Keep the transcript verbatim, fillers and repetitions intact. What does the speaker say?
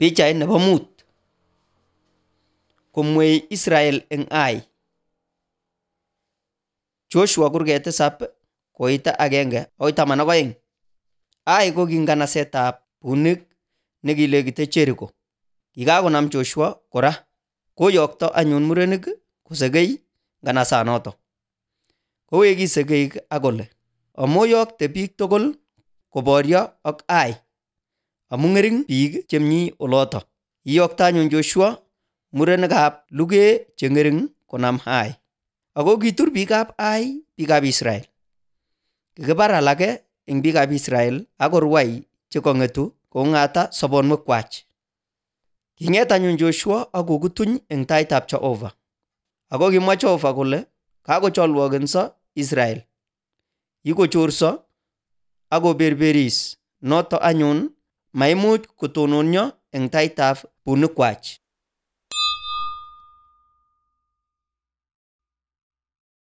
Pichait nebo mut. Komwei Israel eng Ai. Joshua kurget tisab koita agenge akoi taman ak oeng. Ai ko kinganasetab bunik nekilekite Jericho. Kikakonam Joshua kora. Koyokto anyun murenik kosekei nganasanoto. Kowekis sekeik ak kole, amoyokte biik tugul koboryo ak Ai amu ng'ering biik chemii oloto. Kiyokto anyun Joshua murenikab lugee che ng'ering konam Ai. Ako kitur biikab Ai biikab Israel. Kikibar alake eng biikab Israel ak korwai che kong'etu kong'ata sobonwekwach. King'et anyun Joshua ak kokutuny eng taitab Jehova. Ako kimwa Jehova kole kakocholwokenso Israel. Kikochorso ak koberberis, noto anyun maimuch kotononyo eng taitab bunikwach.